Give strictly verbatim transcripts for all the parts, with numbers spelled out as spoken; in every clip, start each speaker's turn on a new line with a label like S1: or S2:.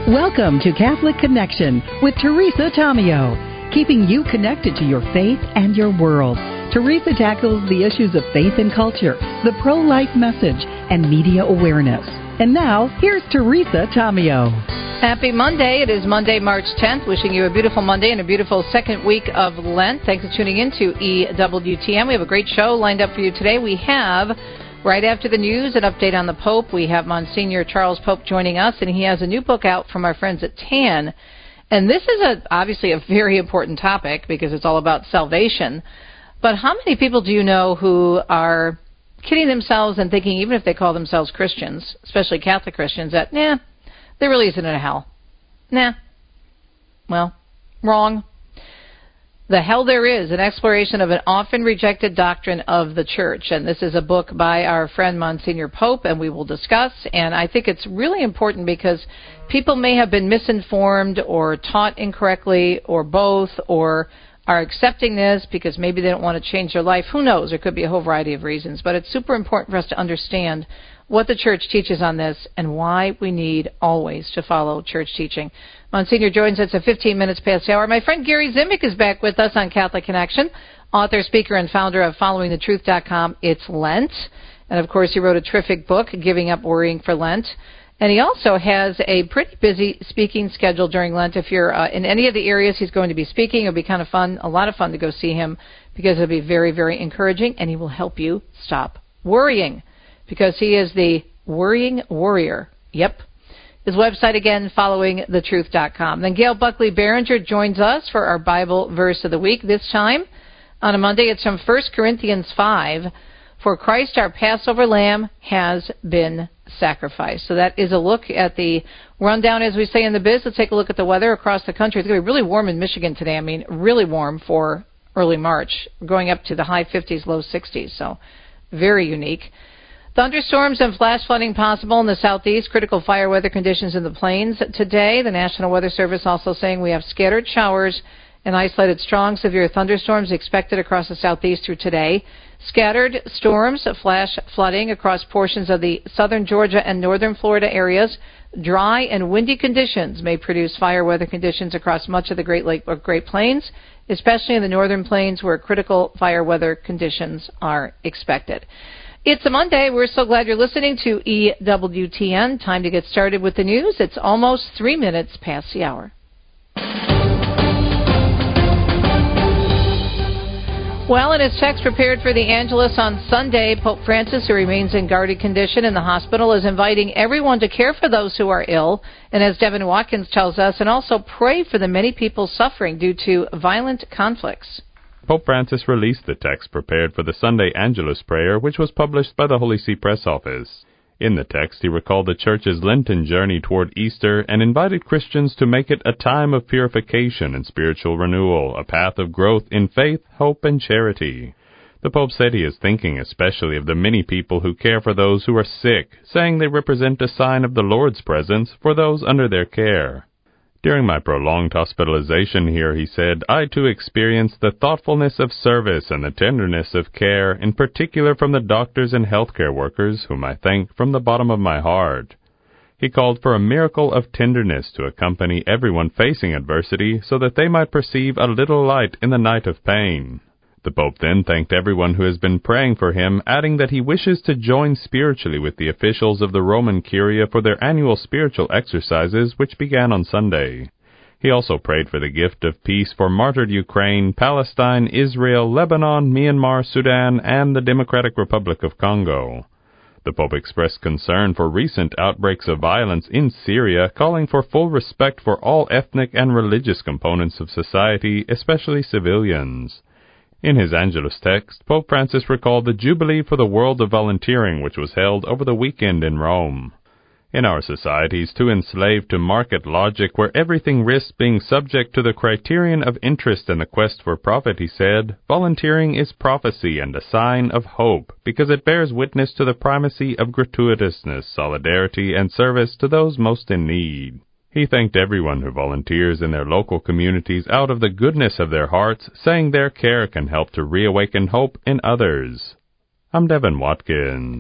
S1: Welcome to Catholic Connection with Teresa Tomeo, keeping you connected to your faith and your world. Teresa tackles the issues of faith and culture, the pro-life message, and media awareness. And now, here's Teresa Tomeo.
S2: Happy Monday. It is Monday, March tenth. Wishing you a beautiful Monday and a beautiful second week of Lent. Thanks for tuning in to E W T N. We have a great show lined up for you today. We have, right after the news, an update on the Pope. We have Monsignor Charles Pope joining us, and he has a new book out from our friends at T A N. And this is a, obviously a very important topic because it's all about salvation. But how many people do you know who are kidding themselves and thinking, even if they call themselves Christians, especially Catholic Christians, that, nah, there really isn't a hell? Nah. Well, wrong. The Hell There Is, an exploration of an often rejected doctrine of the Church. And this is a book by our friend Monsignor Pope, and we will discuss. And I think it's really important because people may have been misinformed or taught incorrectly or both, or are accepting this because maybe they don't want to change their life. Who knows? There could be a whole variety of reasons. But it's super important for us to understand what the Church teaches on this and why we need always to follow Church teaching. Monsignor joins us at fifteen minutes past the hour. My friend Gary Zimmick is back with us on Catholic Connection, author, speaker, and founder of following the truth dot com. It's Lent. And, of course, he wrote a terrific book, Giving Up Worrying for Lent. And he also has a pretty busy speaking schedule during Lent. If you're uh, in any of the areas he's going to be speaking, it'll be kind of fun, a lot of fun to go see him because it'll be very, very encouraging, and he will help you stop worrying because he is the worrying warrior. Yep. His website, again, following the truth dot com. Then Gail Buckley Behringer joins us for our Bible verse of the week. This time, on a Monday, it's from First Corinthians five. For Christ, our Passover lamb, has been sacrificed. So that is a look at the rundown, as we say in the biz. Let's take a look at the weather across the country. It's going to be really warm in Michigan today. I mean, really warm for early March, going up to the high fifties, low sixties. So very unique. Thunderstorms and flash flooding possible in the southeast. Critical fire weather conditions in the plains today. The National Weather Service also saying we have scattered showers and isolated strong severe thunderstorms expected across the southeast through today. Scattered storms, flash flooding across portions of the southern Georgia and northern Florida areas. Dry and windy conditions may produce fire weather conditions across much of the Great Lake or Great Plains, especially in the northern plains where critical fire weather conditions are expected. It's a Monday. We're so glad you're listening to E W T N. Time to get started with the news. It's almost three minutes past the hour. Well, in his text prepared for the Angelus on Sunday, Pope Francis, who remains in guarded condition in the hospital, is inviting everyone to care for those who are ill, and as Devin Watkins tells us, and also pray for the many people suffering due to violent conflicts.
S3: Pope Francis released the text prepared for the Sunday Angelus prayer, which was published by the Holy See Press Office. In the text, he recalled the Church's Lenten journey toward Easter and invited Christians to make it a time of purification and spiritual renewal, a path of growth in faith, hope, and charity. The Pope said he is thinking especially of the many people who care for those who are sick, saying they represent a sign of the Lord's presence for those under their care. During my prolonged hospitalization here, he said, I too experienced the thoughtfulness of service and the tenderness of care, in particular from the doctors and healthcare workers, whom I thank from the bottom of my heart. He called for a miracle of tenderness to accompany everyone facing adversity so that they might perceive a little light in the night of pain. The Pope then thanked everyone who has been praying for him, adding that he wishes to join spiritually with the officials of the Roman Curia for their annual spiritual exercises, which began on Sunday. He also prayed for the gift of peace for martyred Ukraine, Palestine, Israel, Lebanon, Myanmar, Sudan, and the Democratic Republic of Congo. The Pope expressed concern for recent outbreaks of violence in Syria, calling for full respect for all ethnic and religious components of society, especially civilians. In his Angelus text, Pope Francis recalled the Jubilee for the World of Volunteering, which was held over the weekend in Rome. In our societies, too enslaved to market logic, where everything risks being subject to the criterion of interest and the quest for profit, he said, volunteering is prophecy and a sign of hope, because it bears witness to the primacy of gratuitousness, solidarity, and service to those most in need. He thanked everyone who volunteers in their local communities out of the goodness of their hearts, saying their care can help to reawaken hope in others. I'm Devin Watkins.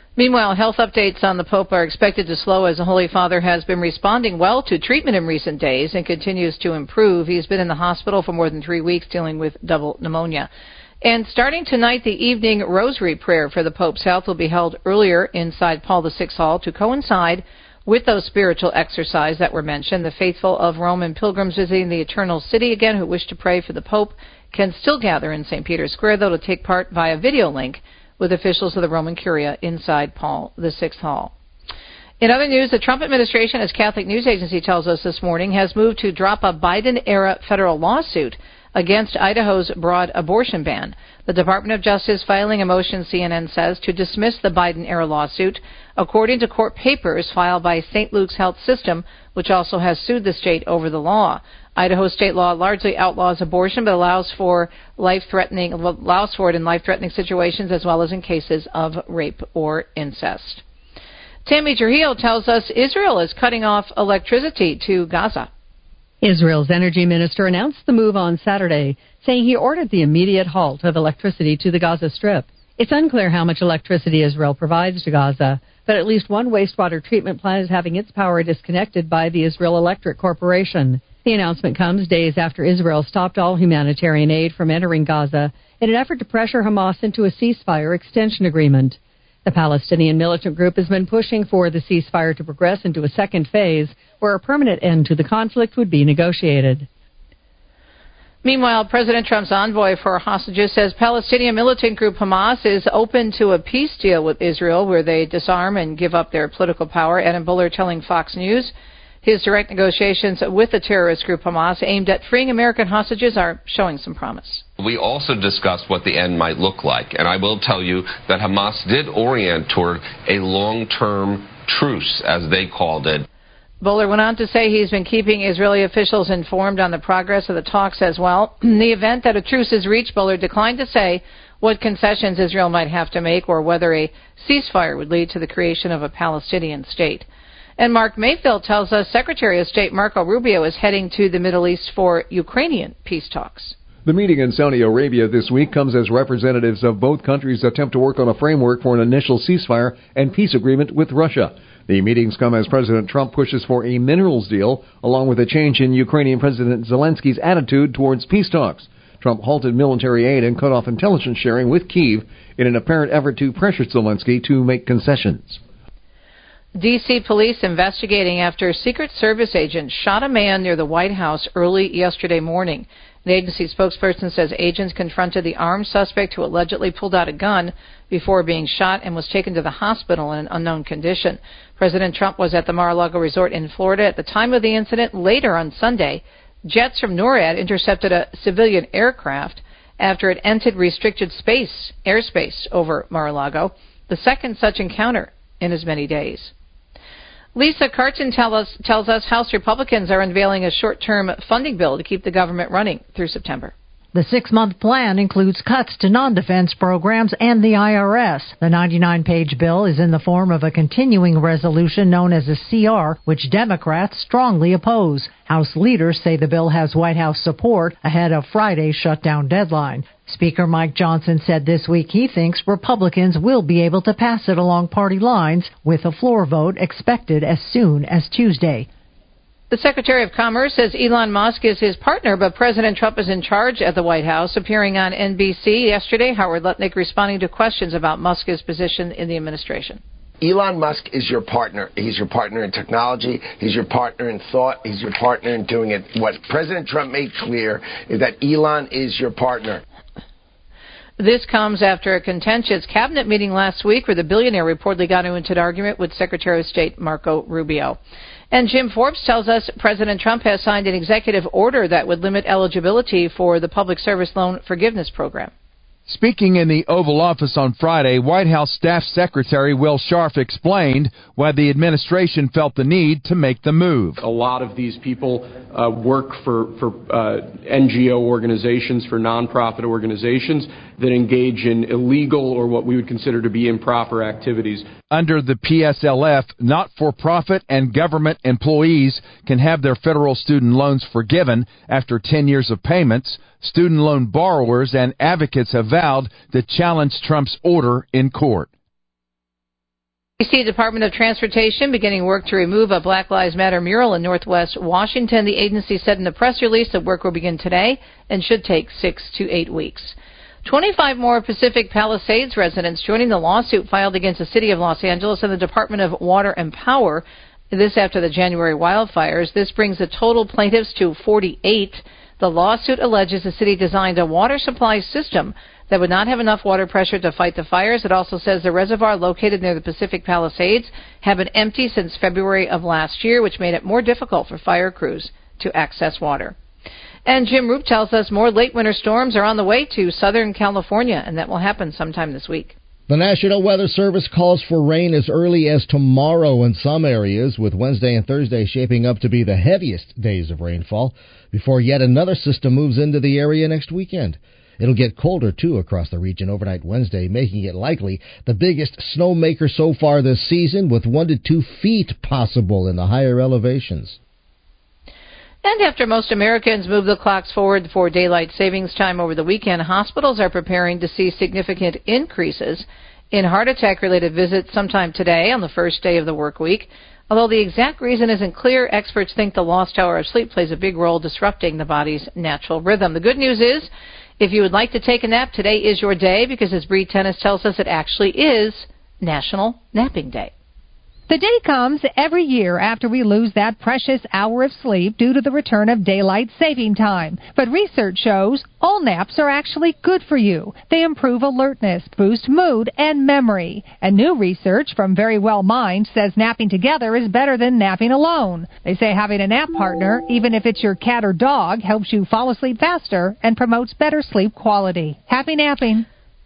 S2: Meanwhile, health updates on the Pope are expected to slow as the Holy Father has been responding well to treatment in recent days and continues to improve. He's been in the hospital for more than three weeks dealing with double pneumonia. And starting tonight, the evening rosary prayer for the Pope's health will be held earlier inside Paul the Sixth Hall to coincide with those spiritual exercises that were mentioned. The faithful of Rome and pilgrims visiting the Eternal City, again, who wish to pray for the Pope, can still gather in Saint Peter's Square, though, to take part via video link with officials of the Roman Curia inside Paul the Sixth Hall. In other news, the Trump administration, as Catholic News Agency tells us this morning, has moved to drop a Biden-era federal lawsuit against Idaho's broad abortion ban. The Department of Justice filing a motion, C N N says, to dismiss the Biden-era lawsuit, according to court papers filed by Saint Luke's Health System, which also has sued the state over the law. Idaho state law largely outlaws abortion, but allows for life-threatening allows for it in life-threatening situations as well as in cases of rape or incest. Tammy Trujillo tells us Israel is cutting off electricity to Gaza.
S1: Israel's energy minister announced the move on Saturday, saying he ordered the immediate halt of electricity to the Gaza Strip. It's unclear how much electricity Israel provides to Gaza, but at least one wastewater treatment plant is having its power disconnected by the Israel Electric Corporation. The announcement comes days after Israel stopped all humanitarian aid from entering Gaza in an effort to pressure Hamas into a ceasefire extension agreement. The Palestinian militant group has been pushing for the ceasefire to progress into a second phase where a permanent end to the conflict would be negotiated.
S2: Meanwhile, President Trump's envoy for hostages says Palestinian militant group Hamas is open to a peace deal with Israel where they disarm and give up their political power. Adam Buller telling Fox News his direct negotiations with the terrorist group Hamas aimed at freeing American hostages are showing some promise.
S4: We also discussed what the end might look like, and I will tell you that Hamas did orient toward a long-term truce, as they called it.
S2: Buller went on to say he's been keeping Israeli officials informed on the progress of the talks as well. In the event that a truce is reached, Buller declined to say what concessions Israel might have to make or whether a ceasefire would lead to the creation of a Palestinian state. And Mark Mayfield tells us Secretary of State Marco Rubio is heading to the Middle East for Ukrainian peace talks.
S5: The meeting in Saudi Arabia this week comes as representatives of both countries attempt to work on a framework for an initial ceasefire and peace agreement with Russia. The meetings come as President Trump pushes for a minerals deal, along with a change in Ukrainian President Zelensky's attitude towards peace talks. Trump halted military aid and cut off intelligence sharing with Kyiv in an apparent effort to pressure Zelensky to make concessions.
S2: D C police investigating after a Secret Service agent shot a man near the White House early yesterday morning. The agency spokesperson says agents confronted the armed suspect who allegedly pulled out a gun before being shot and was taken to the hospital in an unknown condition. President Trump was at the Mar-a-Lago resort in Florida at the time of the incident. Later on Sunday, jets from NORAD intercepted a civilian aircraft after it entered restricted space, airspace over Mar-a-Lago, the second such encounter in as many days. Lisa Carton tell us, tells us House Republicans are unveiling a short-term funding bill to keep the government running through September.
S6: The six-month plan includes cuts to non-defense programs and the I R S. The ninety-nine page bill is in the form of a continuing resolution known as a C R, which Democrats strongly oppose. House leaders say the bill has White House support ahead of Friday's shutdown deadline. Speaker Mike Johnson said this week he thinks Republicans will be able to pass it along party lines, with a floor vote expected as soon as Tuesday.
S2: The Secretary of Commerce says Elon Musk is his partner, but President Trump is in charge at the White House. Appearing on N B C yesterday, Howard Lutnick responding to questions about Musk's position in the administration.
S7: Elon Musk is your partner. He's your partner in technology. He's your partner in thought. He's your partner in doing it. What President Trump made clear is that Elon is your partner.
S2: This comes after a contentious cabinet meeting last week where the billionaire reportedly got into an argument with Secretary of State Marco Rubio. And Jim Forbes tells us President Trump has signed an executive order that would limit eligibility for the Public Service Loan Forgiveness Program.
S8: Speaking in the Oval Office on Friday, White House Staff Secretary Will Scharf explained why the administration felt the need to make the move.
S9: A lot of these people uh, work for, for uh, N G O organizations, for nonprofit organizations that engage in illegal or what we would consider to be improper activities.
S8: Under the P S L F, not-for-profit and government employees can have their federal student loans forgiven after ten years of payments. Student loan borrowers and advocates have vowed to challenge Trump's order in court.
S2: D C Department of Transportation beginning work to remove a Black Lives Matter mural in Northwest Washington. The agency said in a press release that work will begin today and should take six to eight weeks. twenty-five more Pacific Palisades residents joining the lawsuit filed against the City of Los Angeles and the Department of Water and Power. This after the January wildfires. This brings the total plaintiffs to forty-eight. The lawsuit alleges the city designed a water supply system that would not have enough water pressure to fight the fires. It also says the reservoir located near the Pacific Palisades had been empty since February of last year, which made it more difficult for fire crews to access water. And Jim Roop tells us more late winter storms are on the way to Southern California, and that will happen sometime this week.
S10: The National Weather Service calls for rain as early as tomorrow in some areas, with Wednesday and Thursday shaping up to be the heaviest days of rainfall before yet another system moves into the area next weekend. It'll get colder, too, across the region overnight Wednesday, making it likely the biggest snowmaker so far this season, with one to two feet possible in the higher elevations.
S2: And after most Americans move the clocks forward for daylight savings time over the weekend, hospitals are preparing to see significant increases in heart attack-related visits sometime today on the first day of the work week. Although the exact reason isn't clear, experts think the lost hour of sleep plays a big role disrupting the body's natural rhythm. The good news is, if you would like to take a nap, today is your day, because as Bree Tennis tells us, it actually is National Napping Day.
S11: The day comes every year after we lose that precious hour of sleep due to the return of daylight saving time. But research shows all naps are actually good for you. They improve alertness, boost mood, and memory. And new research from Verywell Mind says napping together is better than napping alone. They say having a nap partner, even if it's your cat or dog, helps you fall asleep faster and promotes better sleep quality. Happy napping.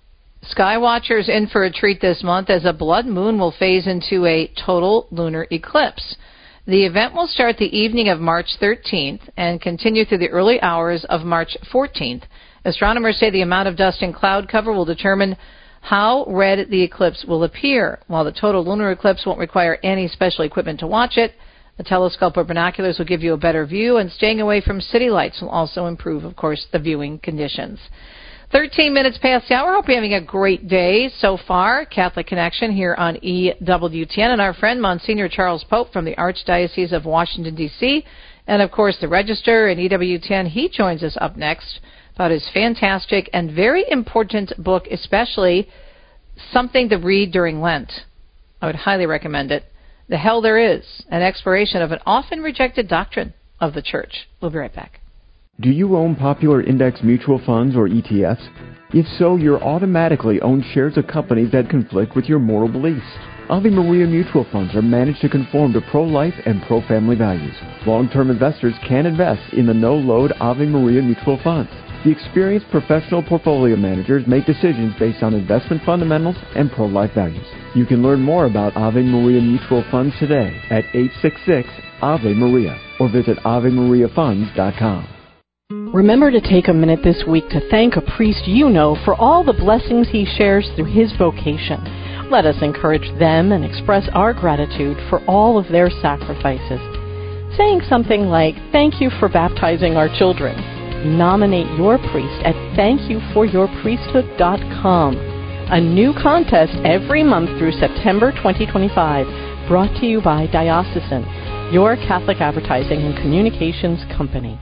S2: Skywatchers in for a treat this month as a blood moon will phase into a total lunar eclipse. The event will start the evening of March thirteenth and continue through the early hours of March fourteenth. Astronomers say the amount of dust and cloud cover will determine how red the eclipse will appear. While the total lunar eclipse won't require any special equipment to watch it, a telescope or binoculars will give you a better view, and staying away from city lights will also improve, of course, the viewing conditions. thirteen minutes past the hour. Hope you're having a great day so far. Catholic Connection here on E W T N. And our friend Monsignor Charles Pope from the Archdiocese of Washington, D C, and, of course, the Register and E W T N. He joins us up next about his fantastic and very important book, especially something to read during Lent. I would highly recommend it. The Hell There Is, an exploration of an often rejected doctrine of the Church. We'll be right back.
S12: Do you own popular index mutual funds or E T Fs? If so, you're automatically own shares of companies that conflict with your moral beliefs. Ave Maria mutual funds are managed to conform to pro-life and pro-family values. Long-term investors can invest in the no-load Ave Maria mutual funds. The experienced professional portfolio managers make decisions based on investment fundamentals and pro-life values. You can learn more about Ave Maria mutual funds today at eight six six Ave Maria or visit ave maria funds dot com.
S13: Remember to take a minute this week to thank a priest you know for all the blessings he shares through his vocation. Let us encourage them and express our gratitude for all of their sacrifices. Saying something like, "Thank you for baptizing our children." Nominate your priest at thank you for your priesthood dot com. A new contest every month through September twenty twenty-five, brought to you by Diocesan, your Catholic advertising and communications company.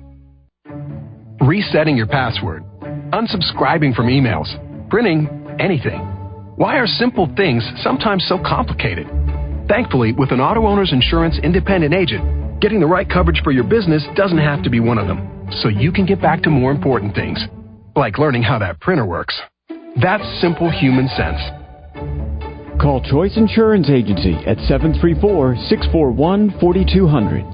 S14: Resetting your password, unsubscribing from emails, printing anything. Why are simple things sometimes so complicated? Thankfully, with an auto owner's insurance independent agent, getting the right coverage for your business doesn't have to be one of them, so you can get back to more important things, like learning how that printer works. That's simple human sense.
S12: Call Choice Insurance Agency at seven three four, six four one, four two zero zero.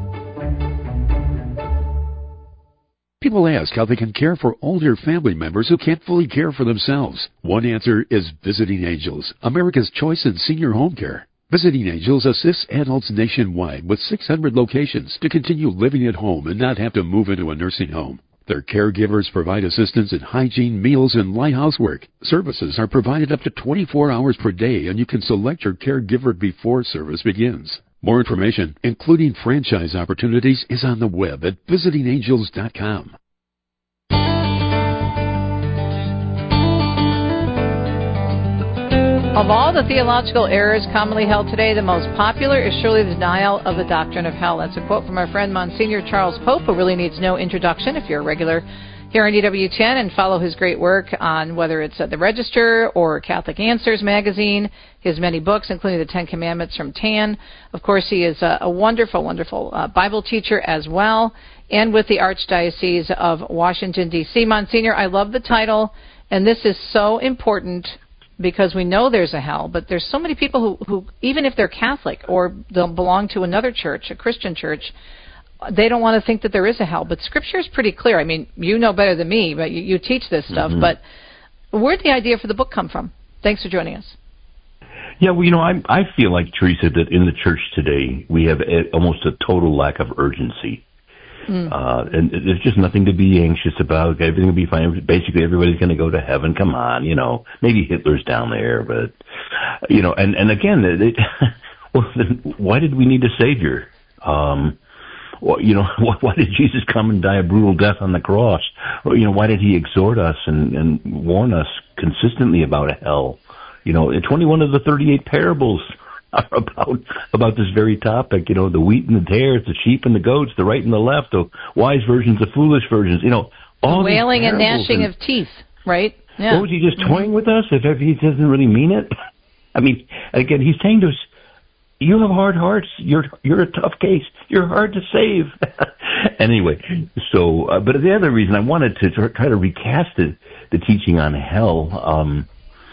S15: People ask how they can care for older family members who can't fully care for themselves. One answer is Visiting Angels, America's choice in senior home care. Visiting Angels assists adults nationwide with six hundred locations to continue living at home and not have to move into a nursing home. Their caregivers provide assistance in hygiene, meals, and light housework. Services are provided up to twenty-four hours per day, and you can select your caregiver before service begins. More information, including franchise opportunities, is on the web at visiting angels dot com.
S2: Of all the theological errors commonly held today, the most popular is surely the denial of the doctrine of hell. That's a quote from our friend Monsignor Charles Pope, who really needs no introduction if you're a regular here on E W ten and follow his great work on whether it's at the Register or Catholic Answers magazine, his many books, including the Ten Commandments from Tan. Of course, he is a, a wonderful, wonderful uh, Bible teacher as well, and with the Archdiocese of Washington, D C Monsignor, I love the title, and this is so important because we know there's a hell, but there's so many people who, who even if they're Catholic or they'll belong to another church, a Christian church, they don't want to think that there is a hell. But Scripture is pretty clear. I mean, you know better than me, but you, you teach this stuff. Mm-hmm. But where did the idea for the book come from? Thanks for joining us.
S16: Yeah, well, you know, I, I feel like, Teresa, that in the church today we have a, almost a total lack of urgency. Mm. Uh, and there's just nothing to be anxious about. Everything will be fine. Basically, everybody's going to go to heaven. Come on, you know. Maybe Hitler's down there, but, you know, and, and again, they, well, then why did we need a Savior? Um, well, you know, why did Jesus come and die a brutal death on the cross? Or, you know, why did he exhort us and, and warn us consistently about a hell? You know, twenty-one of the thirty-eight parables are about about this very topic. You know, the wheat and the tares, the sheep and the goats, the right and the left, the wise virgins, the foolish virgins. You know, all
S2: the wailing and gnashing
S16: and,
S2: of teeth, right? Yeah.
S16: What was he just toying with us? If, if he doesn't really mean it, I mean, again, he's saying to us, "You have hard hearts. You're you're a tough case. You're hard to save." Anyway, so uh, but the other reason I wanted to try to recast it, the teaching on hell. Um,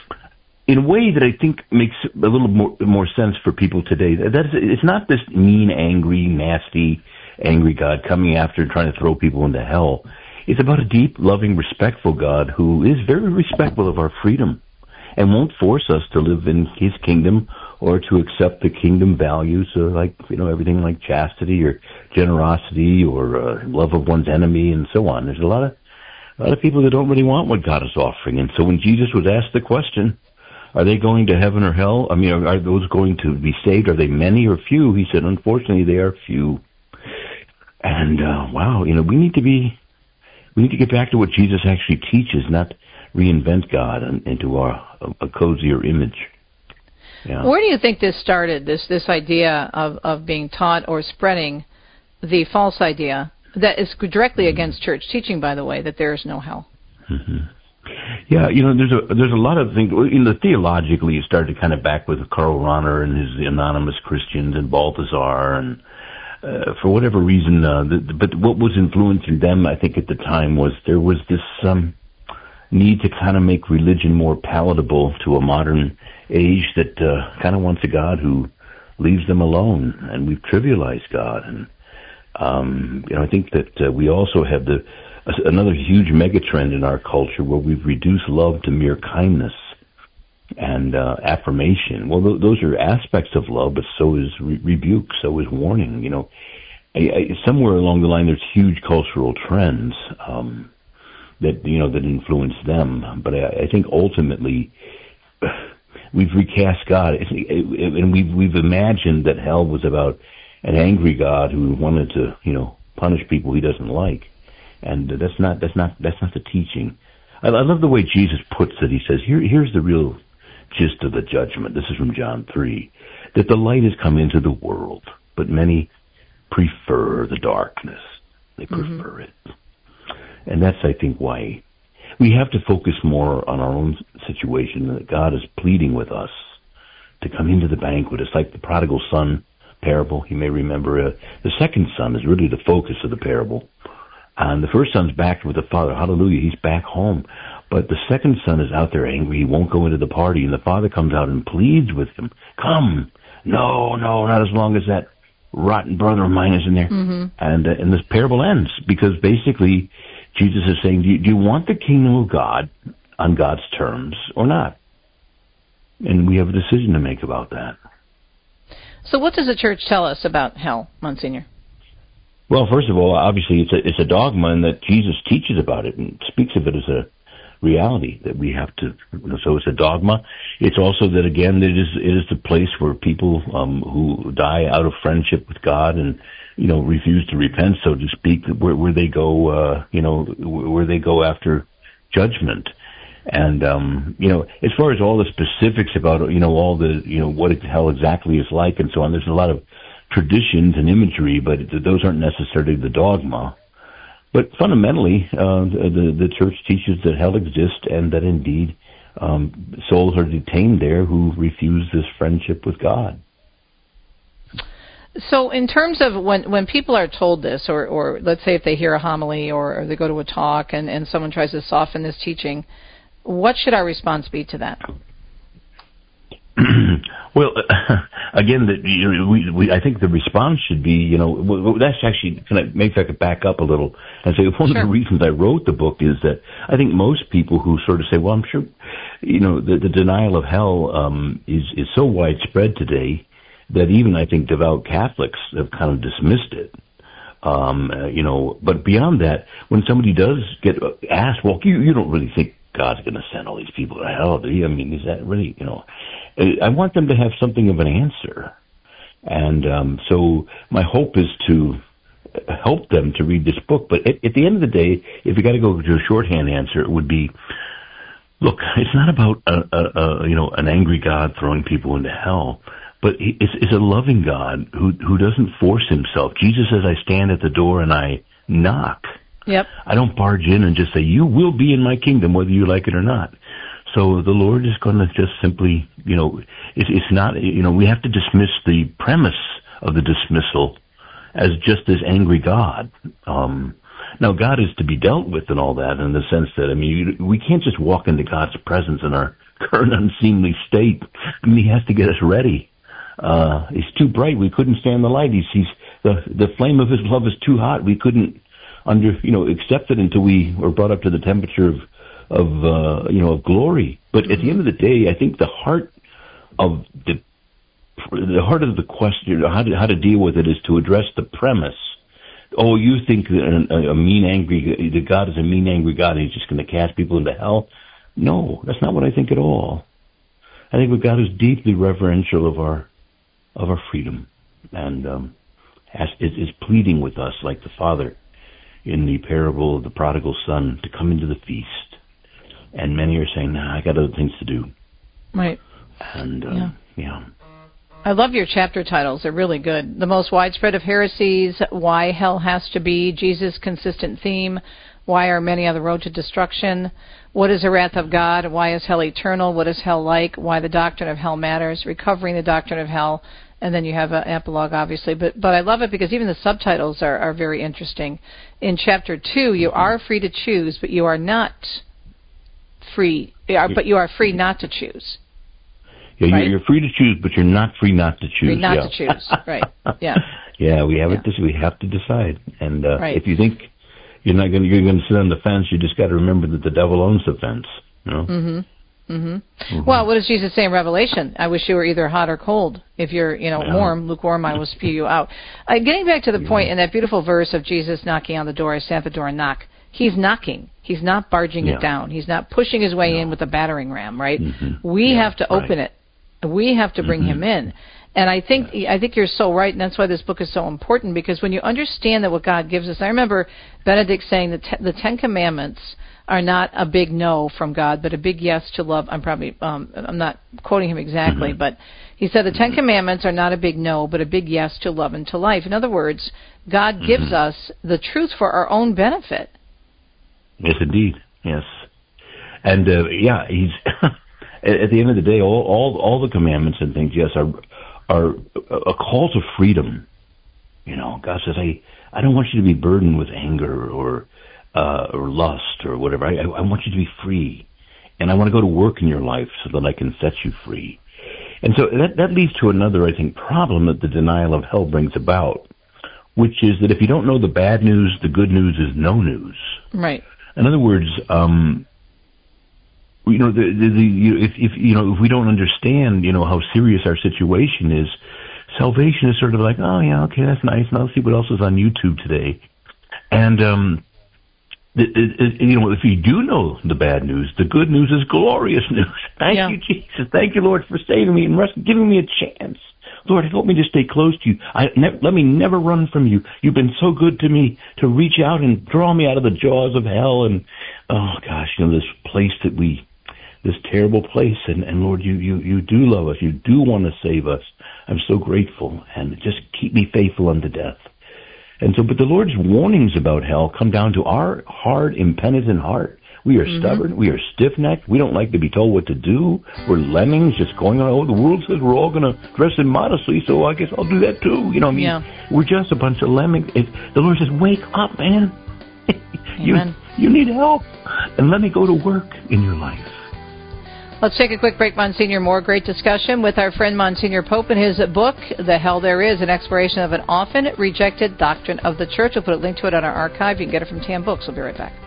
S16: in a way that I think makes a little more, more sense for people today. That is, it's not this mean, angry, nasty, angry God coming after and trying to throw people into hell. It's about a deep, loving, respectful God who is very respectful of our freedom and won't force us to live in his kingdom or to accept the kingdom values, uh, like, you know, everything like chastity or generosity or uh, love of one's enemy and so on. There's a lot of, a lot of people that don't really want what God is offering. And so when Jesus was asked the question, are they going to heaven or hell? I mean, are, are those going to be saved? Are they many or few? He said, unfortunately, they are few. And, uh, wow, you know, we need to be, we need to get back to what Jesus actually teaches, not reinvent God and, into our, a, a cozier image. Yeah.
S2: Where do you think this started, this, this idea of, of being taught or spreading the false idea that is directly mm-hmm. against church teaching, by the way, that there is no hell?
S16: Mm-hmm. Yeah, you know, there's a there's a lot of things. You know, theologically, it started kind of back with Karl Rahner and his Anonymous Christians and Balthasar, and uh, for whatever reason, uh, the, the, but what was influencing them, I think, at the time was there was this um, need to kind of make religion more palatable to a modern age that uh, kind of wants a God who leaves them alone, and we've trivialized God, and um, you know, I think that uh, we also have the another huge megatrend in our culture where we've reduced love to mere kindness and uh, affirmation. Well, th- those are aspects of love, but so is re- rebuke, so is warning. You know, I, I, somewhere along the line, there's huge cultural trends um, that you know that influence them. But I, I think ultimately we've recast God, and we've we've imagined that hell was about an angry God who wanted to, you know, punish people he doesn't like. And that's not that's not that's not the teaching. I, I love the way Jesus puts it. He says, "Here, here's the real gist of the judgment." This is from John three, that the light has come into the world, but many prefer the darkness. They prefer mm-hmm. it, and that's, I think, why we have to focus more on our own situation. That God is pleading with us to come into the banquet. It's like the prodigal son parable. You may remember uh, the second son is really the focus of the parable. And the first son's back with the father. Hallelujah, he's back home. But the second son is out there angry. He won't go into the party. And the father comes out and pleads with him. Come. No, no, not as long as that rotten brother of mine is in there. Mm-hmm. And uh, and this parable ends because basically Jesus is saying, do you, do you want the kingdom of God on God's terms or not? And we have a decision to make about that.
S2: So what does the church tell us about hell, Monsignor?
S16: Well, first of all, obviously it's a, it's a dogma, and that Jesus teaches about it and speaks of it as a reality that we have to. So it's a dogma. It's also that, again, it is it is the place where people um, who die out of friendship with God and, you know, refuse to repent, so to speak, where, where they go, uh, you know, where they go after judgment. And, um, you know, as far as all the specifics about, you know, all the, you know, what hell exactly is like and so on, there's a lot of traditions and imagery, but those aren't necessarily the dogma. But fundamentally, uh, the, the church teaches that hell exists and that indeed um, souls are detained there who refuse this friendship with God.
S2: So in terms of when, when people are told this, or, or let's say if they hear a homily or, or they go to a talk and, and someone tries to soften this teaching, what should our response be to that?
S16: Well, uh, again, the, you know, we, we, I think the response should be, you know, well, that's actually, can I, maybe if I could back up a little and say one sure. of the reasons I wrote the book is that I think most people who sort of say, well, I'm sure, you know, the, the denial of hell um, is, is so widespread today that even I think devout Catholics have kind of dismissed it. Um, uh, you know, but beyond that, when somebody does get asked, well, you, you don't really think God's going to send all these people to hell, do you? I mean, is that really, you know, I want them to have something of an answer. And um, so my hope is to help them to read this book. But at, at the end of the day, if you got to go to a shorthand answer, it would be, look, it's not about, a, a, a, you know, an angry God throwing people into hell, but it's, it's a loving God who, who doesn't force himself. Jesus says, I stand at the door and I knock.
S2: Yep.
S16: I don't barge in and just say, you will be in my kingdom, whether you like it or not. So the Lord is going to just simply, you know, it's, it's not, you know, we have to dismiss the premise of the dismissal as just this angry God. Um, now, God is to be dealt with and all that in the sense that, I mean, we can't just walk into God's presence in our current unseemly state. I mean, he has to get us ready. Uh, he's too bright. We couldn't stand the light. He's, he's, the, the flame of his love is too hot. We couldn't under, you know, accept it until we were brought up to the temperature of, of, uh, you know, of glory. But at the end of the day, I think the heart of the, the heart of the question, how to, how to deal with it is to address the premise. Oh, you think a, a mean, angry, that God is a mean, angry God and he's just going to cast people into hell? No, that's not what I think at all. I think that God is deeply reverential of our, of our freedom and, um, has, is, is pleading with us like the Father in the parable of the prodigal son to come into the feast. And many are saying, nah, I got other things to do.
S2: Right.
S16: And, uh,
S2: yeah.
S16: yeah.
S2: I love your chapter titles. They're really good. The most widespread of heresies, why hell has to be, Jesus' consistent theme, why are many on the road to destruction, what is the wrath of God, why is hell eternal, what is hell like, why the doctrine of hell matters, recovering the doctrine of hell, and then you have an epilogue, obviously. But but I love it because even the subtitles are, are very interesting. In chapter two, you are free to choose, but you are not free, but you are free not to choose.
S16: Yeah,
S2: right?
S16: you're free to choose, but you're not free not to choose.
S2: Free not
S16: yeah.
S2: to choose, right? Yeah.
S16: Yeah, we have
S2: yeah.
S16: it. We have to decide. And uh,
S2: right.
S16: if you think you're not going, you're going to sit on the fence, you just got to remember that the devil owns the fence. You know.
S2: Mm-hmm. Mm-hmm. Mm-hmm. Well, what does Jesus say in Revelation? I wish you were either hot or cold. If you're, you know, yeah. warm, lukewarm, I will spew you out. Uh, getting back to the yeah. point in that beautiful verse of Jesus knocking on the door, I stand at the door and knock. He's knocking. He's not barging yeah. it down. He's not pushing his way no. in with a battering ram, right?
S16: Mm-hmm.
S2: We
S16: yeah,
S2: have to open
S16: right.
S2: it. We have to bring
S16: mm-hmm.
S2: him in. And I think I think you're so right, and that's why this book is so important, because when you understand that what God gives us, I remember Benedict saying that te- the Ten Commandments are not a big no from God, but a big yes to love. I'm probably um, I'm not quoting him exactly, mm-hmm. but he said the Ten Commandments are not a big no, but a big yes to love and to life. In other words, God mm-hmm. gives us the truth for our own benefit.
S16: Yes, indeed. Yes, and uh, yeah, he's. At the end of the day, all, all all the commandments and things, yes, are are a call to freedom. You know, God says, "I I don't want you to be burdened with anger or uh, or lust or whatever. I I want you to be free, and I want to go to work in your life so that I can set you free." And so that that leads to another, I think, problem that the denial of hell brings about, which is that if you don't know the bad news, the good news is no news.
S2: Right.
S16: In other words, um. You know, the, the, the you, if, if you know, if we don't understand, you know, how serious our situation is, salvation is sort of like, oh yeah, okay, that's nice. Now let's see what else is on YouTube today. And um, it, it, it, you know, if you do know the bad news, the good news is glorious news. Thank yeah. you, Jesus. Thank you, Lord, for saving me and rest, giving me a chance. Lord, help me to stay close to you. I, ne- let me never run from you. You've been so good to me to reach out and draw me out of the jaws of hell. And oh gosh, you know, this place that we this terrible place. And, and Lord, you, you, you do love us. You do want to save us. I'm so grateful. And just keep me faithful unto death. And so, but the Lord's warnings about hell come down to our hard, impenitent heart. We are mm-hmm. stubborn. We are stiff-necked. We don't like to be told what to do. We're lemmings just going on, oh, the world says we're all going to dress immodestly, so I guess I'll do that too. You know what I mean?
S2: Yeah.
S16: We're just a bunch of lemmings. It, the Lord says, wake up, man. you,
S2: Amen.
S16: you need help. And let me go to work in your life.
S2: Let's take a quick break, Monsignor. More great discussion with our friend Monsignor Pope in his book, The Hell There Is, an exploration of an often rejected doctrine of the church. We'll put a link to it on our archive. You can get it from Tam Books. We'll be right back.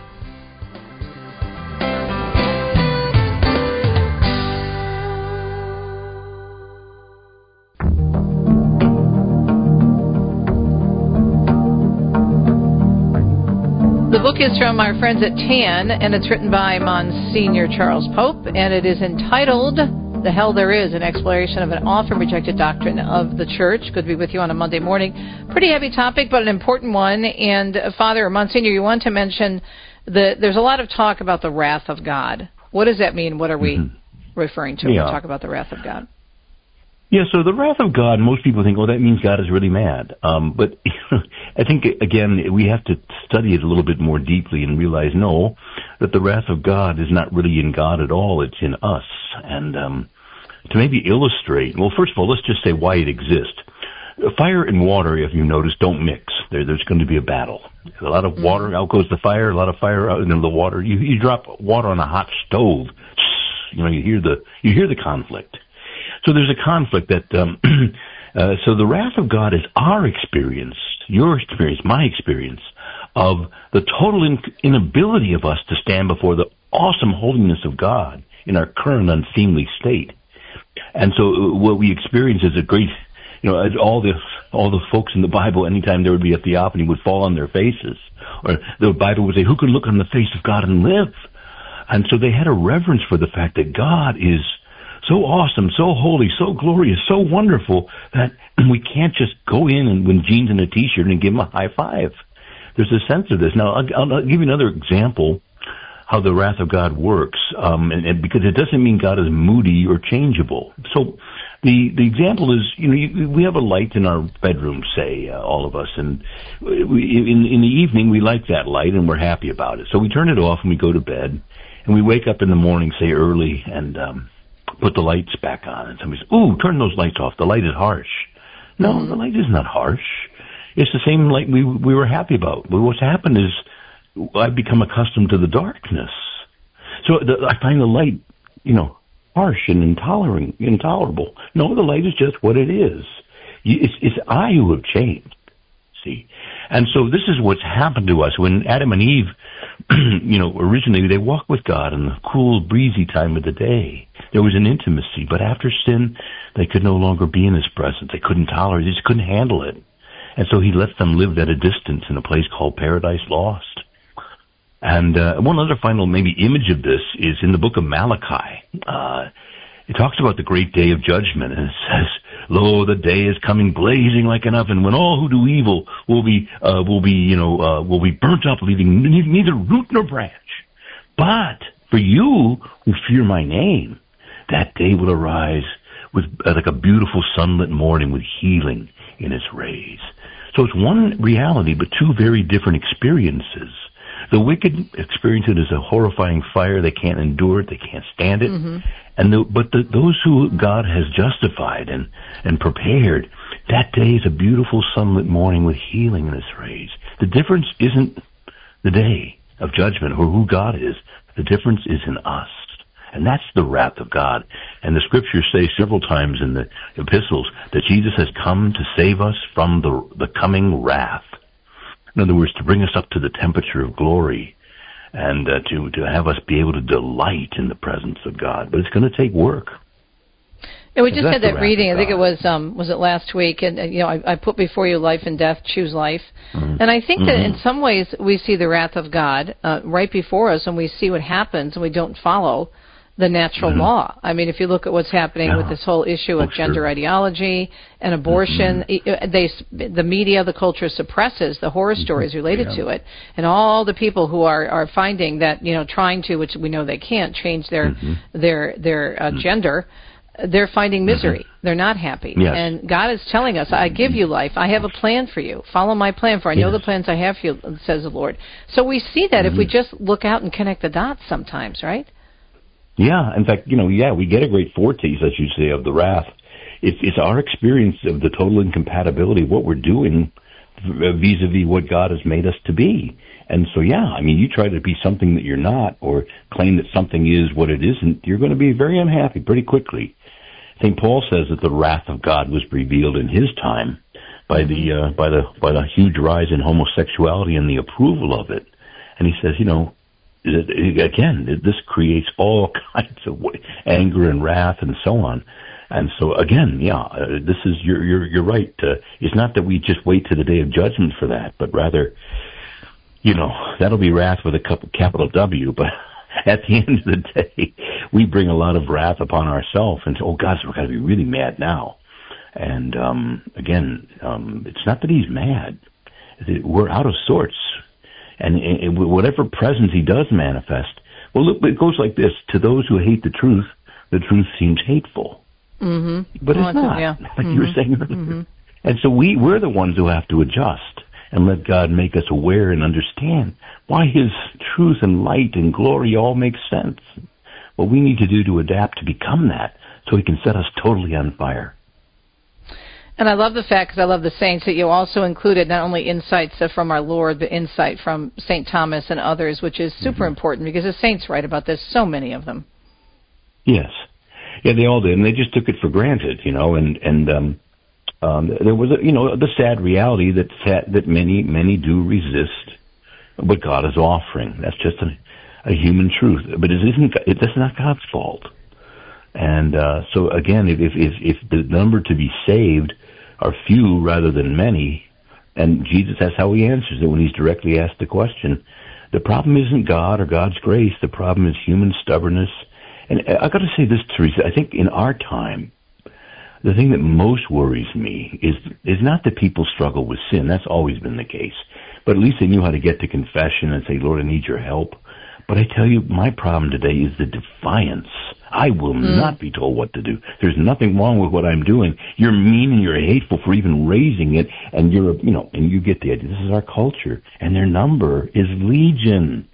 S2: The book is from our friends at Tan, and it's written by Monsignor Charles Pope, and it is entitled The Hell There Is, an exploration of an often rejected doctrine of the church. Good to be with you on a Monday morning. Pretty heavy topic, but an important one. And uh, Father, Monsignor, you want to mention that there's a lot of talk about the wrath of God. What does that mean? What are we mm-hmm. referring to when
S16: yeah.
S2: we talk about the wrath of God?
S16: Yeah, so the wrath of God, most people think, well, that means God is really mad. Um, but I think, again, we have to study it a little bit more deeply and realize, no, that the wrath of God is not really in God at all. It's in us. And um, to maybe illustrate, well, first of all, let's just say why it exists. Fire and water, if you notice, don't mix. There, there's going to be a battle. A lot of water, out goes the fire, a lot of fire out into the water. You, you drop water on a hot stove, you know, you hear the you hear the conflict. So there's a conflict that, um, uh, so the wrath of God is our experience, your experience, my experience, of the total in- inability of us to stand before the awesome holiness of God in our current unseemly state. And so what we experience is a great, you know, all the, all the folks in the Bible, anytime there would be a theophany, would fall on their faces. Or the Bible would say, who can look on the face of God and live? And so they had a reverence for the fact that God is so awesome, so holy, so glorious, so wonderful that we can't just go in and with jeans and a T-shirt and give him a high five. There's a sense of this. Now, I'll, I'll give you another example how the wrath of God works, um, and, and because it doesn't mean God is moody or changeable. So the the example is, you know, you, we have a light in our bedroom, say, uh, all of us, and we, in, in the evening we like that light and we're happy about it. So we turn it off and we go to bed, and we wake up in the morning, say early, and um, put the lights back on, and somebody says, ooh, turn those lights off. The light is harsh. No, the light is not harsh. It's the same light we we were happy about. But what's happened is I've become accustomed to the darkness. So the, I find the light, you know, harsh and intolerant, intolerable. No, the light is just what it is. It's, it's I who have changed, see. And so this is what's happened to us. When Adam and Eve, you know, originally they walked with God in the cool, breezy time of the day. There was an intimacy, but after sin, they could no longer be in his presence. They couldn't tolerate it. They just couldn't handle it. And so he let them live at a distance in a place called Paradise Lost. And uh, one other final maybe image of this is in the book of Malachi. Uh, it talks about the great day of judgment, and it says, lo, the day is coming blazing like an oven, when all who do evil will be, uh, will be, you know, uh, will be burnt up, leaving neither root nor branch. But for you who fear my name, that day will arise with uh, like a beautiful sunlit morning with healing in its rays. So it's one reality, but two very different experiences. The wicked experience it as a horrifying fire. They can't endure it. They can't stand it. Mm-hmm. And the, but the, those who God has justified and, and prepared, that day is a beautiful sunlit morning with healing in its rays. The difference isn't the day of judgment or who God is. The difference is in us. And that's the wrath of God. And the scriptures say several times in the epistles that Jesus has come to save us from the, the coming wrath. In other words, to bring us up to the temperature of glory and uh, to, to have us be able to delight in the presence of God. But it's going to take work.
S2: Yeah, we just had that reading. I think it was um, was it last week, and uh, you know, I, I put before you life and death. Choose life. Mm-hmm. And I think mm-hmm. that in some ways we see the wrath of God uh, right before us, and we see what happens, and we don't follow. the natural
S16: Mm-hmm.
S2: law. I mean, if you look at what's happening
S16: Yeah.
S2: with this whole issue of
S16: Oh,
S2: gender
S16: sure.
S2: ideology and abortion,
S16: Mm-hmm.
S2: they the media, the culture suppresses the horror stories related
S16: Yeah.
S2: to it, and all the people who are, are finding that, you know, trying to, which we know they can't change their
S16: Mm-hmm.
S2: their their uh, gender. They're finding misery. Mm-hmm. They're not happy.
S16: Yes.
S2: And God is telling us, I give you life. I have a plan for you. Follow my plan, for I know
S16: Yes.
S2: the plans I have for you, says the Lord. So we see that
S16: Mm-hmm.
S2: if we just look out and connect the dots sometimes, right?
S16: Yeah, in fact, you know, yeah, we get a great foretaste, as you say, of the wrath. It's, it's our experience of the total incompatibility of what we're doing vis-a-vis what God has made us to be. And so, yeah, I mean, you try to be something that you're not or claim that something is what it isn't, you're going to be very unhappy pretty quickly. Saint Paul says that the wrath of God was revealed in his time by the uh, by the by the huge rise in homosexuality and the approval of it. And he says, you know, again, this creates all kinds of anger and wrath and so on. And so again, yeah, uh, this is you're you're you're right. Uh, it's not that we just wait to the day of judgment for that, but rather, you know, that'll be wrath with a capital W, but. At the end of the day, we bring a lot of wrath upon ourselves and say, oh, God, so we've got to be really mad now. And, um, again, um, it's not that he's mad. We're out of sorts. And, and whatever presence he does manifest, well, look, it goes like this. To those who hate the truth, the truth seems hateful.
S2: Mm-hmm.
S16: But
S2: well,
S16: it's not,
S2: yeah.
S16: like
S2: mm-hmm.
S16: you were saying earlier.
S2: Mm-hmm.
S16: And so we, we're the ones who have to adjust and let God make us aware and understand why his truth and light and glory all make sense. What we need to do to adapt to become that so he can set us totally on fire.
S2: And I love the fact, because I love the saints, that you also included not only insights from our Lord, but insight from Saint Thomas and others, which is super mm-hmm. important because the saints write about this, so many of them.
S16: Yes. Yeah, they all did, and they just took it for granted, you know, and, and um, um, there was, a, you know, the sad reality that sad, that many, many do resist what God is offering. That's just a, a human truth. But it isn't, it, that's not God's fault. And uh, so, again, if, if, if the number to be saved are few rather than many, and Jesus, that's how he answers it when he's directly asked the question, the problem isn't God or God's grace. The problem is human stubbornness. And I've got to say this, Teresa, I think in our time, the thing that most worries me is is not that people struggle with sin. That's always been the case. But at least they knew how to get to confession and say, Lord, I need your help. But I tell you, my problem today is the defiance. I will mm. not be told what to do. There's nothing wrong with what I'm doing. You're mean and you're hateful for even raising it, and you're, you know, and you get the idea. This is our culture, and their number is legion.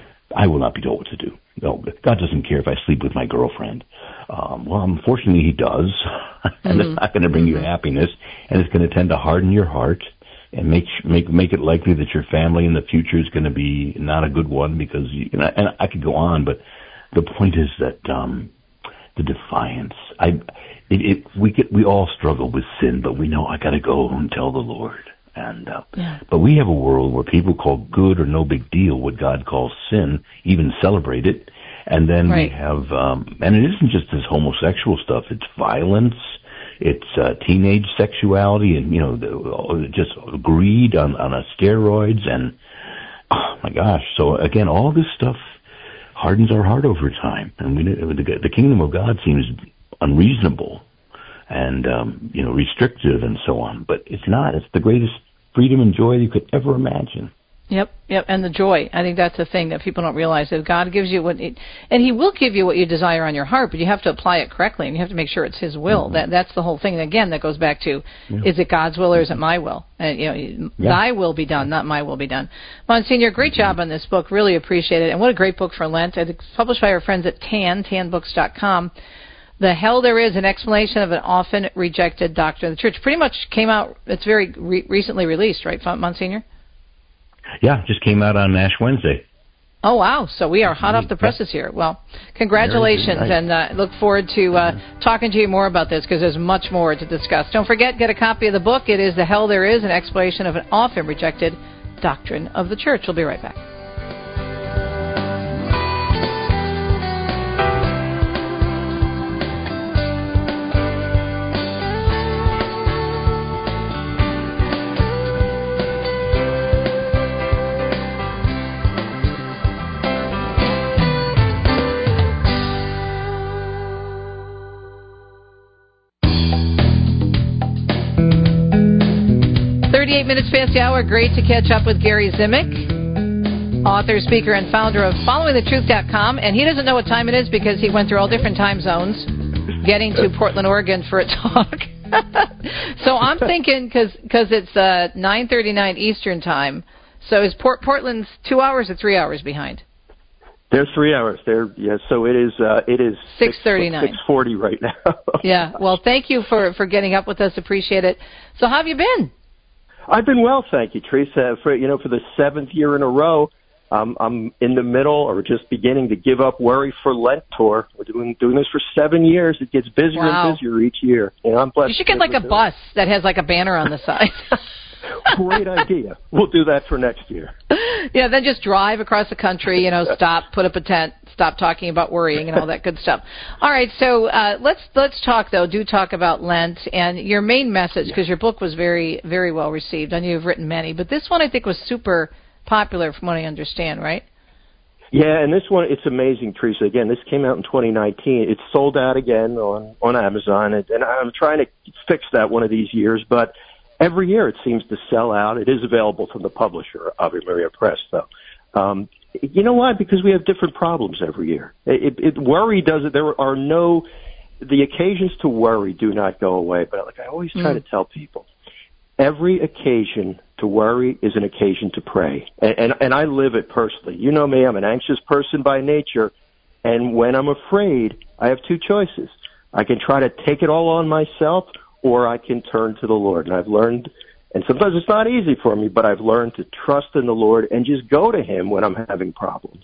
S16: I will not be told what to do. No, God doesn't care if I sleep with my girlfriend. Um, well, unfortunately, he does, and mm-hmm. it's not going to bring mm-hmm. you happiness, and it's going to tend to harden your heart and make make make it likely that your family in the future is going to be not a good one because you, and, I, and I could go on, but the point is that um, the defiance. I it, it we get we all struggle with sin, but we know I got to go and tell the Lord. And uh, yeah. But we have a world where people call good or no big deal what God calls sin, even celebrate it, and then right. we have um, and it isn't just this homosexual stuff; it's violence. It's uh, teenage sexuality and, you know, the, just greed on, on a steroids and, oh, my gosh. So, again, all this stuff hardens our heart over time. And we, the, the kingdom of God seems unreasonable and, um, you know, restrictive and so on. But it's not. It's the greatest freedom and joy you could ever imagine.
S2: Yep, yep, and the joy. I think that's the thing that people don't realize, that God gives you what, it, and he will give you what you desire on your heart, but you have to apply it correctly, and you have to make sure it's his will. Mm-hmm. That That's the whole thing. And again, that goes back to, yeah. is it God's will or is it my will? And, you know, yeah. thy will be done, not my will be done. Monsignor, great job on this book. Really appreciate it. And what a great book for Lent. It's published by our friends at Tan, tan books dot com. The Hell There Is, an explanation of an often rejected doctrine of the church. Pretty much came out, it's very re- recently released, right, Monsignor?
S16: Yeah, just came out on Ash Wednesday.
S2: Oh, wow. So we are hot off the presses here. Well, congratulations, nice. and uh, look forward to uh, talking to you more about this because there's much more to discuss. Don't forget, get a copy of the book. It is The Hell There Is, an exploration of an often rejected doctrine of the church. We'll be right back. thirty-eight minutes past the hour. Great to catch up with Gary Zimak, author, speaker, and founder of following the truth dot com. And he doesn't know what time it is because he went through all different time zones getting to Portland, Oregon for a talk. So I'm thinking, because it's uh, nine thirty-nine Eastern time, so is Port Portland's two hours or three hours behind?
S17: They're three hours. They're yeah. So it is. Uh, it is
S2: six thirty-nine.
S17: Six forty right now.
S2: Yeah. Well, thank you for, for getting up with us. Appreciate it. So, how have you been?
S17: I've been well, thank you, Teresa. For you know, for the seventh year in a row, um, I'm in the middle or just beginning to give up worry for Lent tour. We're doing doing this for seven years. It gets busier
S2: wow.
S17: and busier each year. You know, I'm blessed.
S2: You should get like a bus that has like a banner on the side.
S17: Great idea. We'll do that for next year.
S2: Yeah, then just drive across the country, you know, stop, put up a tent, stop talking about worrying and all that good stuff. All right, so uh, let's let's talk, though. Do talk about Lent and your main message, because your book was very, very well received. I know you've written many, but this one I think was super popular from what I understand, right?
S17: Yeah, and this one, it's amazing, Teresa. Again, this came out in twenty nineteen. It's sold out again on, on Amazon, and, and I'm trying to fix that one of these years, but every year it seems to sell out. It is available from the publisher, Ave Maria Press, though. Um, you know why? Because we have different problems every year. It, it, worry doesn't, there are no, the occasions to worry do not go away. But like I always try mm. to tell people, every occasion to worry is an occasion to pray. And, and, and I live it personally. You know me, I'm an anxious person by nature. And when I'm afraid, I have two choices. I can try to take it all on myself, or I can turn to the Lord. And I've learned, and sometimes it's not easy for me, but I've learned to trust in the Lord and just go to Him when I'm having problems.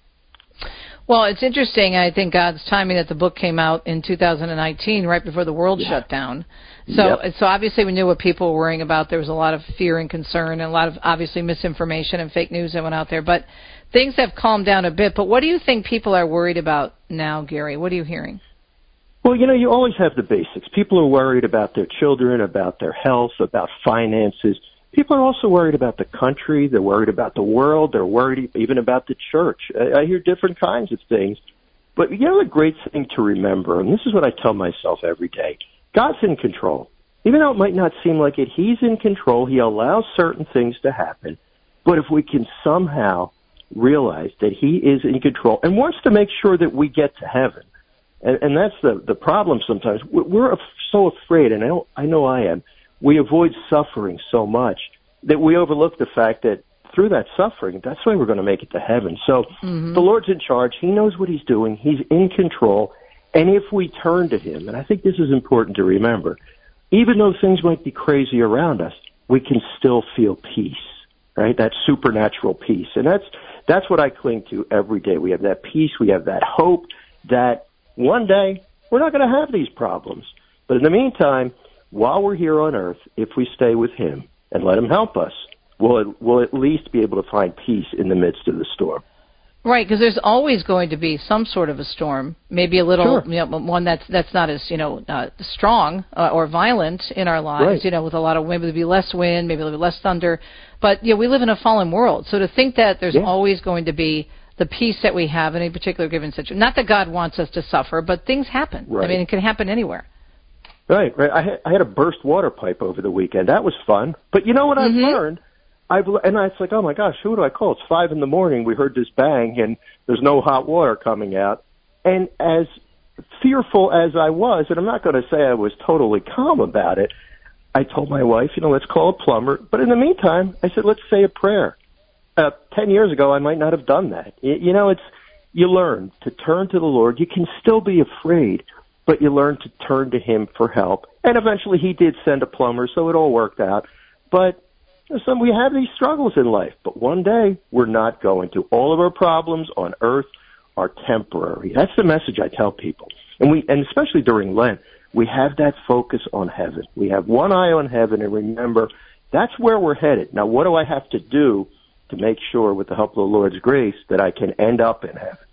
S2: Well, it's interesting. I think God's timing that the book came out in two thousand nineteen, right before the world yeah. shut down. So, yep. so obviously we knew what people were worrying about. There was a lot of fear and concern and a lot of, obviously, misinformation and fake news that went out there. But things have calmed down a bit. But what do you think people are worried about now, Gary? What are you hearing?
S17: Well, you know, you always have the basics. People are worried about their children, about their health, about finances. People are also worried about the country. They're worried about the world. They're worried even about the church. I, I hear different kinds of things. But you know, the great thing to remember, and this is what I tell myself every day, God's in control. Even though it might not seem like it, He's in control. He allows certain things to happen. But if we can somehow realize that He is in control and wants to make sure that we get to heaven, And, and that's the, the problem sometimes. We're so afraid, and I know, I know I am, we avoid suffering so much that we overlook the fact that through that suffering, that's why we're going to make it to heaven. So mm-hmm. the Lord's in charge. He knows what He's doing. He's in control. And if we turn to Him, and I think this is important to remember, even though things might be crazy around us, we can still feel peace, right? That supernatural peace. And that's, that's what I cling to every day. We have that peace. We have that hope that one day, we're not going to have these problems. But in the meantime, while we're here on earth, if we stay with Him and let Him help us, we'll, we'll at least be able to find peace in the midst of the storm.
S2: Right, because there's always going to be some sort of a storm, maybe a little, sure. you know, one that's that's not as, you know, uh, strong uh, or violent in our lives, right. you know, with a lot of wind, there'll be less wind, maybe a little bit less thunder. But, you know, we live in a fallen world. So to think that there's yeah. always going to be the peace that we have in a particular given situation. Not that God wants us to suffer, but things happen. Right. I mean, it can happen anywhere.
S17: Right, right. I had, I had a burst water pipe over the weekend. That was fun. But you know what mm-hmm. I've learned? I've and I was like, oh my gosh, who do I call? It's five in the morning. We heard this bang, and there's no hot water coming out. And as fearful as I was, and I'm not going to say I was totally calm about it, I told my wife, you know, let's call a plumber. But in the meantime, I said, let's say a prayer. Uh, ten years ago, I might not have done that. You, you know, it's you learn to turn to the Lord. You can still be afraid, but you learn to turn to Him for help. And eventually, He did send a plumber, so it all worked out. But you know, some we have these struggles in life. But one day, we're not going to. All of our problems on earth are temporary. That's the message I tell people, and we, and especially during Lent, we have that focus on heaven. We have one eye on heaven, and remember, that's where we're headed. Now, what do I have to do to make sure, with the help of the Lord's grace, that I can end up in heaven?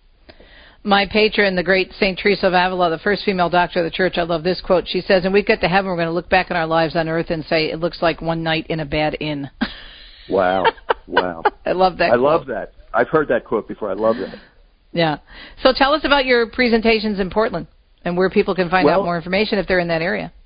S2: My patron, the great Saint Teresa of Avila, the first female doctor of the church, I love this quote. She says, "And we get to heaven, we're going to look back on our lives on earth and say, it looks like one night in a bad inn."
S17: Wow. Wow.
S2: I love that
S17: I
S2: quote.
S17: love that. I've heard that quote before. I love that.
S2: Yeah. So tell us about your presentations in Portland and where people can find
S17: well,
S2: out more information if they're in that area.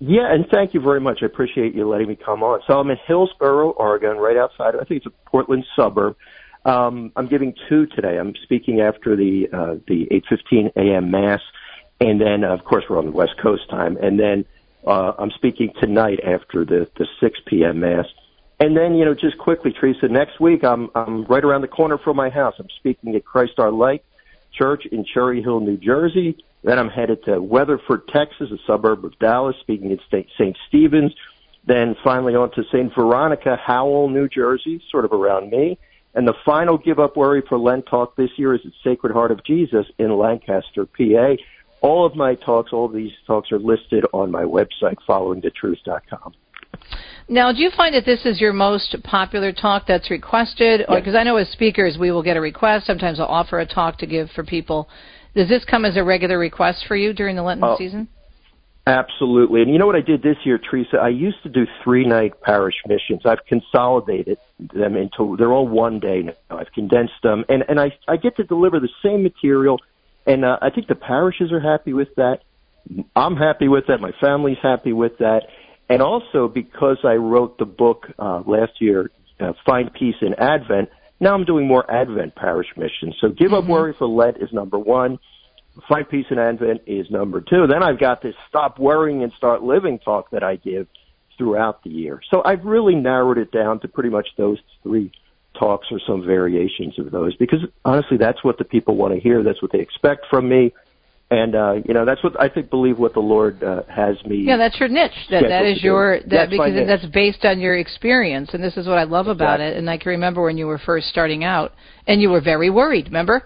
S17: Yeah, and thank you very much. I appreciate you letting me come on. So I'm in Hillsboro, Oregon, right outside. I think it's a Portland suburb. Um, I'm giving two today. I'm speaking after the uh, the eight fifteen a.m. Mass, and then, uh, of course, we're on the West Coast time. And then uh, I'm speaking tonight after the, the six p.m. Mass. And then, you know, just quickly, Teresa, next week I'm I'm right around the corner from my house. I'm speaking at Christ Our Light Church in Cherry Hill, New Jersey. Then I'm headed to Weatherford, Texas, a suburb of Dallas, speaking at Saint Stephen's. Then finally on to Saint Veronica, Howell, New Jersey, sort of around me. And the final Give Up Worry for Lent talk this year is at Sacred Heart of Jesus in Lancaster, P A. All of my talks, all of these talks are listed on my website, following the truth dot com.
S2: Now, do you find that this is your most popular talk that's requested? Or because I know as speakers we will get a request. Sometimes I'll offer a talk to give for people. Does this come as a regular request for you during the Lenten
S17: oh, season? Absolutely. And you know what I did this year, Teresa? I used to do three-night parish missions. I've consolidated them into, they're all one day now. I've condensed them. And, and I, I get to deliver the same material. And uh, I think the parishes are happy with that. I'm happy with that. My family's happy with that. And also because I wrote the book uh, last year, uh, Find Peace in Advent, now I'm doing more Advent parish missions. So Give Up mm-hmm. Worry for Lent is number one. Find Peace in Advent is number two. Then I've got this Stop Worrying and Start Living talk that I give throughout the year. So I've really narrowed it down to pretty much those three talks or some variations of those because, honestly, that's what the people want to hear. That's what they expect from me. And, uh, you know, that's what I think, believe what the Lord uh, has me.
S2: Yeah, that's your niche. That That is your, that, that's because that's based on your experience. And this is what I love exactly. about it. And I can remember when you were first starting out and you were very worried, remember?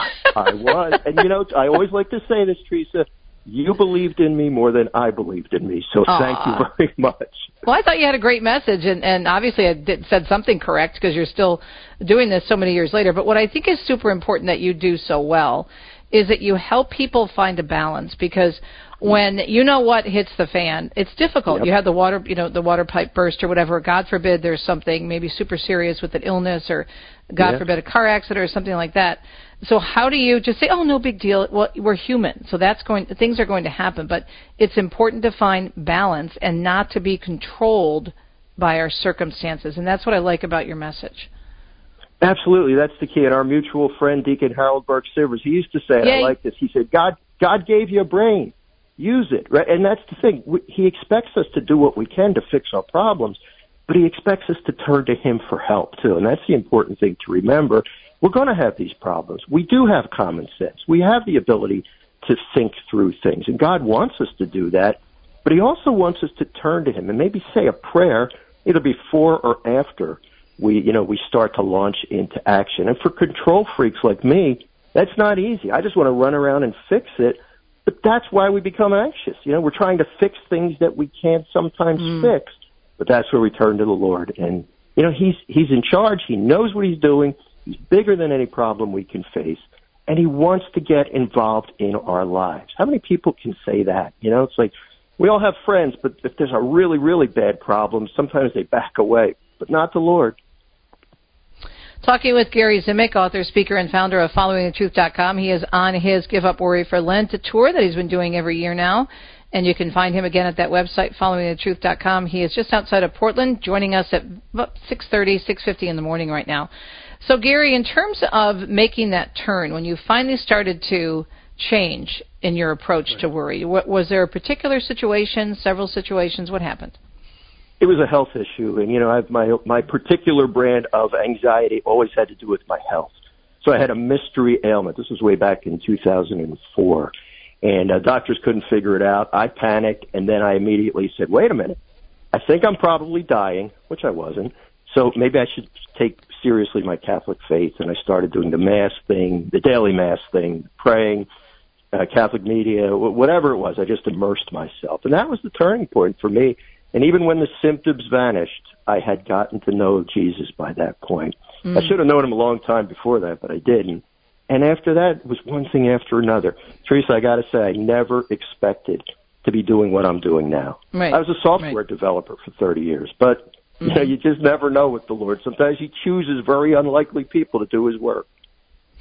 S17: I was. And, you know, I always like to say this, Teresa, you believed in me more than I believed in me. So Aww. Thank you very much.
S2: Well, I thought you had a great message. And, and obviously I did, said something correct because you're still doing this so many years later. But what I think is super important that you do so well is that you help people find a balance because when you know what hits the fan, it's difficult. Yep. You have the water, you know, the water pipe burst or whatever. God forbid there's something maybe super serious with an illness or God yep. forbid a car accident or something like that. So how do you just say, oh, no big deal. Well, we're human. So that's going, things are going to happen, but it's important to find balance and not to be controlled by our circumstances. And that's what I like about your message.
S17: Absolutely, that's the key. And our mutual friend, Deacon Harold Burke-Sivers, he used to say, and I like this, he said, God God gave you a brain. Use it. Right? And that's the thing. We, he expects us to do what we can to fix our problems, but he expects us to turn to him for help, too. And that's the important thing to remember. We're going to have these problems. We do have common sense. We have the ability to think through things, and God wants us to do that, but he also wants us to turn to him and maybe say a prayer either before or after we, you know, we start to launch into action. And for control freaks like me, that's not easy. I just want to run around and fix it, but that's why we become anxious. You know, we're trying to fix things that we can't sometimes mm. fix, but that's where we turn to the Lord. And, you know, he's, he's in charge. He knows what he's doing. He's bigger than any problem we can face, and he wants to get involved in our lives. How many people can say that? You know, it's like we all have friends, but if there's a really, really bad problem, sometimes they back away, but not the Lord.
S2: Talking with Gary Zimak, author, speaker, and founder of following the truth dot com. He is on his Give Up Worry for Lent tour that he's been doing every year now. And you can find him again at that website, following the truth dot com. He is just outside of Portland, joining us at six thirty, six fifty in the morning right now. So, Gary, in terms of making that turn, when you finally started to change in your approach right. to worry, what, was there a particular situation, several situations? What happened?
S17: It was a health issue, and, you know, I've my my particular brand of anxiety always had to do with my health. So I had a mystery ailment. This was way back in two thousand four, and uh, doctors couldn't figure it out. I panicked, and then I immediately said, wait a minute, I think I'm probably dying, which I wasn't, so maybe I should take seriously my Catholic faith, and I started doing the Mass thing, the daily Mass thing, praying, uh, Catholic media, whatever it was. I just immersed myself, and that was the turning point for me. And even when the symptoms vanished, I had gotten to know Jesus by that point. Mm. I should have known him a long time before that, but I didn't. And after that, it was one thing after another. Teresa, I got to say, I never expected to be doing what I'm doing now.
S2: Right.
S17: I was a software right. developer for thirty years, but mm-hmm. you know, you just never know with the Lord. Sometimes he chooses very unlikely people to do his work.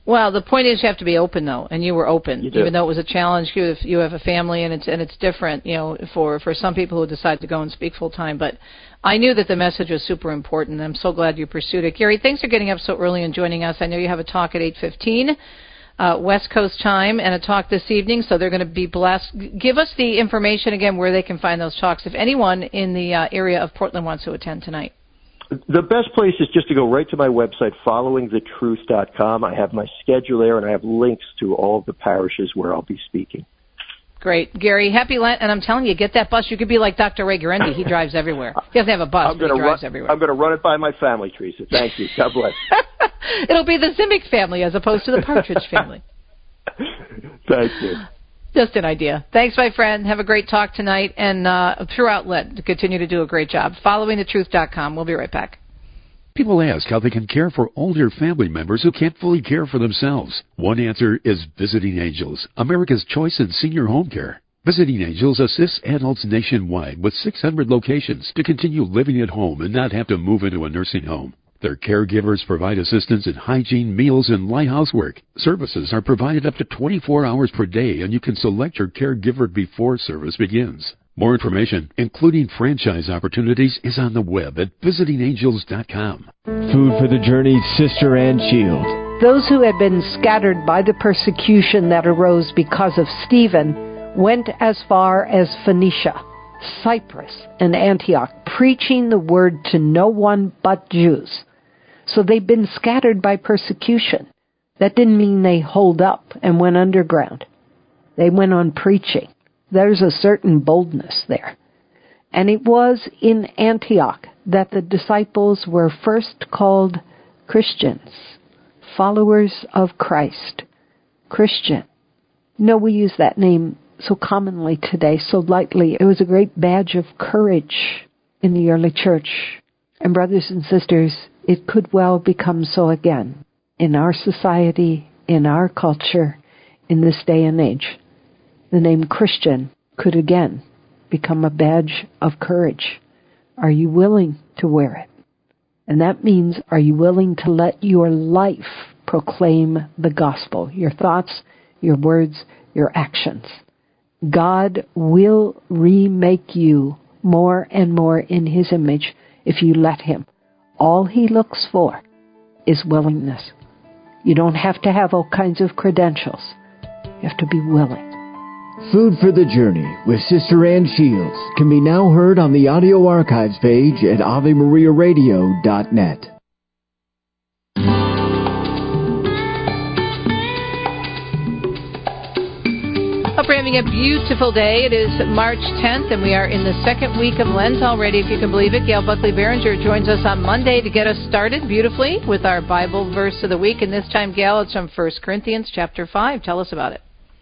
S2: Well, the point is you have to be open, though, and you were open,
S17: You do.
S2: even though it was a challenge. You have, you have a family, and it's and it's different, you know, for, for some people who decide to go and speak full time. But I knew that the message was super important, and I'm so glad you pursued it. Gary, thanks for getting up so early and joining us. I know you have a talk at eight fifteen uh, West Coast time and a talk this evening, so they're going to be blessed. Give us the information again where they can find those talks if anyone in the uh, area of Portland wants to attend tonight.
S17: The best place is just to go right to my website, following the truth dot com. I have my schedule there, and I have links to all of the parishes where I'll be speaking.
S2: Great. Gary, happy Lent, and I'm telling you, get that bus. You could be like Doctor Ray Guarendi. He drives everywhere. He doesn't have a bus,
S17: I'm
S2: but he
S17: gonna
S2: drives
S17: run,
S2: everywhere.
S17: I'm going to run it by my family, Teresa. Thank you. God bless.
S2: It'll be the Zimic family as opposed to the Partridge family.
S17: Thank you.
S2: Just an idea. Thanks, my friend. Have a great talk tonight, and uh, throughout Lent, continue to do a great job. following the truth dot com. We'll be right back.
S15: People ask how they can care for older family members who can't fully care for themselves. One answer is Visiting Angels, America's choice in senior home care. Visiting Angels assists adults nationwide with six hundred locations to continue living at home and not have to move into a nursing home. Their caregivers provide assistance in hygiene, meals, and light housework. Services are provided up to twenty-four hours per day, and you can select your caregiver before service begins. More information, including franchise opportunities, is on the web at visiting angels dot com.
S18: Food for the Journey, Sister Ann Shields.
S19: Those who had been scattered by the persecution that arose because of Stephen went as far as Phoenicia, Cyprus, and Antioch, preaching the word to no one but Jews. So they've been scattered by persecution. That didn't mean they holed up and went underground. They went on preaching. There's a certain boldness there. And it was in Antioch that the disciples were first called Christians, followers of Christ. Christian. No, we use that name so commonly today, so lightly. It was a great badge of courage in the early church. And brothers and sisters, it could well become so again in our society, in our culture, in this day and age. The name Christian could again become a badge of courage. Are you willing to wear it? And that means, are you willing to let your life proclaim the gospel? Your thoughts, your words, your actions. God will remake you more and more in His image if you let Him. All He looks for is willingness. You don't have to have all kinds of credentials. You have to be willing.
S18: Food for the Journey with Sister Ann Shields can be now heard on the audio archives page at ave maria radio dot net.
S2: Hope you're having a beautiful day. It is March tenth, and we are in the second week of Lent already, if you can believe it. Gail Buckley-Berenger joins us on Monday to get us started beautifully with our Bible verse of the week. And this time, Gail, it's from First Corinthians chapter five. Tell us about it.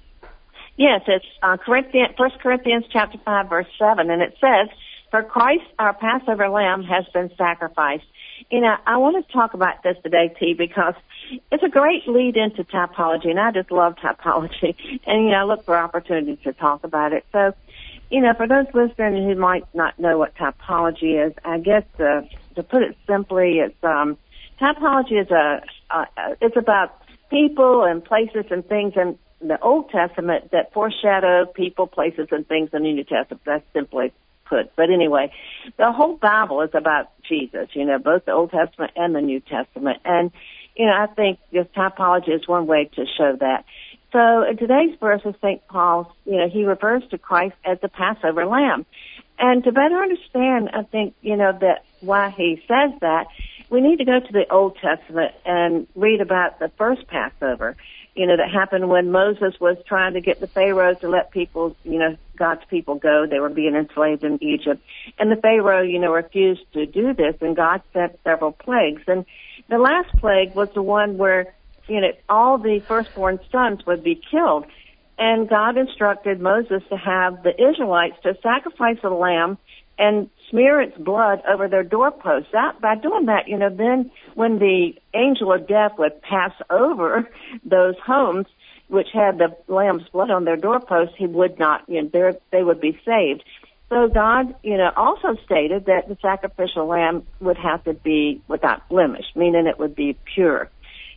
S20: Yes, it's uh, Corinthians, First Corinthians chapter five, verse seven, and it says, "For Christ, our Passover lamb, has been sacrificed." You know, I want to talk about this today, T, because it's a great lead into typology, and I just love typology, and, you know, I look for opportunities to talk about it. So, you know, for those listeners who might not know what typology is, I guess uh, to put it simply, it's um, typology is a uh, it's about people and places and things in the Old Testament that foreshadow people, places, and things in the New Testament. That's simply put. But anyway, the whole Bible is about Jesus, you know, both the Old Testament and the New Testament. And, you know, I think this typology is one way to show that. So in today's verse of Saint Paul, you know, he refers to Christ as the Passover lamb. And to better understand, I think, you know, that why he says that, we need to go to the Old Testament and read about the first Passover, you know, that happened when Moses was trying to get the Pharaoh to let people, you know, God's people go. They were being enslaved in Egypt. And the Pharaoh, you know, refused to do this, and God sent several plagues. And the last plague was the one where, you know, all the firstborn sons would be killed. And God instructed Moses to have the Israelites to sacrifice a lamb and smear its blood over their doorposts. That, by doing that, you know, then when the angel of death would pass over those homes which had the lamb's blood on their doorposts, he would not, you know, they would be saved. So God, you know, also stated that the sacrificial lamb would have to be without blemish, meaning it would be pure.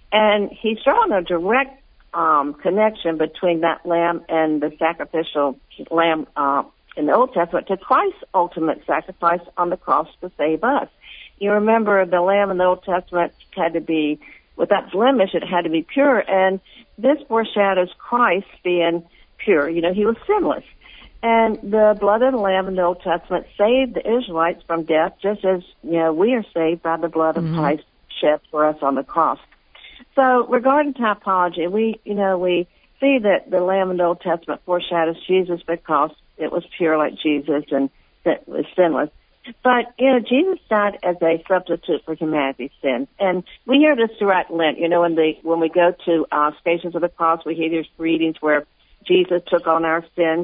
S20: And he's drawing a direct um, connection between that lamb and the sacrificial lamb uh, in the Old Testament to Christ's ultimate sacrifice on the cross to save us. You remember the lamb in the Old Testament had to be without blemish, it had to be pure, and this foreshadows Christ being pure. You know, he was sinless. And the blood of the lamb in the Old Testament saved the Israelites from death, just as, you know, we are saved by the blood of mm-hmm. Christ shed for us on the cross. So regarding typology, we, you know, we see that the lamb in the Old Testament foreshadows Jesus because it was pure like Jesus and that was sinless. But, you know, Jesus died as a substitute for humanity's sins. And we hear this throughout Lent. You know, when, the, when we go to uh, Stations of the Cross, we hear these readings where Jesus took on our sins.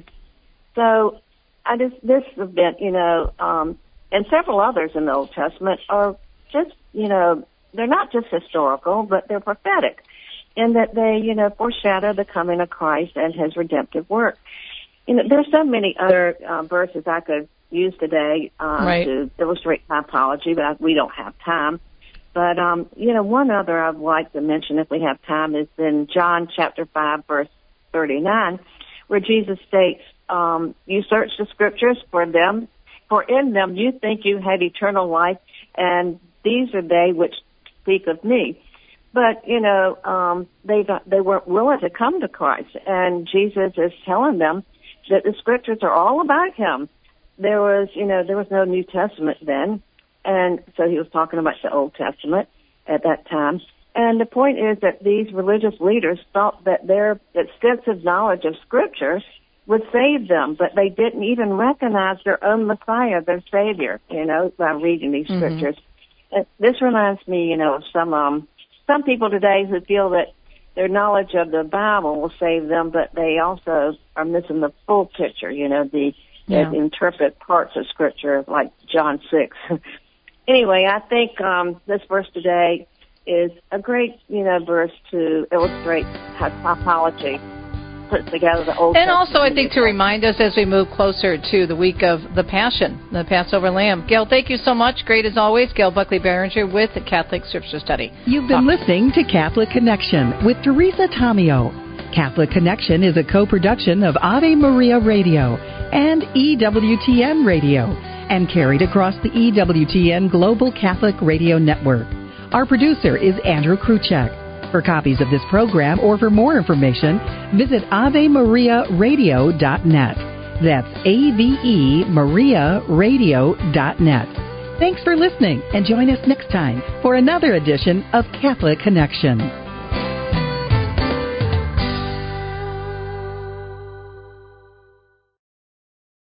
S20: So I just, this event, you know, um, and several others in the Old Testament are just, you know, they're not just historical, but they're prophetic in that they, you know, foreshadow the coming of Christ and his redemptive work. You know, there's so many other uh, verses I could use today um, right. to illustrate typology, but I, we don't have time. But, um, you know, one other I'd like to mention if we have time is in John chapter five, verse thirty-nine, where Jesus states, um, you search the scriptures for them, for in them you think you had eternal life, and these are they which speak of me. But, you know, um, they got, they weren't willing to come to Christ, and Jesus is telling them that the scriptures are all about him. There was, you know, there was no New Testament then, and so he was talking about the Old Testament at that time. And the point is that these religious leaders thought that their extensive knowledge of Scripture would save them, but they didn't even recognize their own Messiah, their Savior, you know, by reading these mm-hmm. Scriptures. And this reminds me, you know, of some um, some people today who feel that their knowledge of the Bible will save them, but they also are missing the full picture, you know, the Yeah. that interpret parts of Scripture like John six. Anyway, I think um, this verse today is a great, you know, verse to illustrate how typology puts together the Old
S2: and
S20: Testament.
S2: Also, I think to remind us as we move closer to the week of the Passion, the Passover Lamb. Gail, thank you so much. Great as always. Gail Buckley-Barringer with the Catholic Scripture Study.
S1: You've been Talk. listening to Catholic Connection with Teresa Tomeo. Catholic Connection is a co-production of Ave Maria Radio and E W T N Radio and carried across the E W T N Global Catholic Radio Network. Our producer is Andrew Kruchek. For copies of this program or for more information, visit ave maria radio dot net. That's A V E Maria Radio dot net. Thanks for listening and join us next time for another edition of Catholic Connection.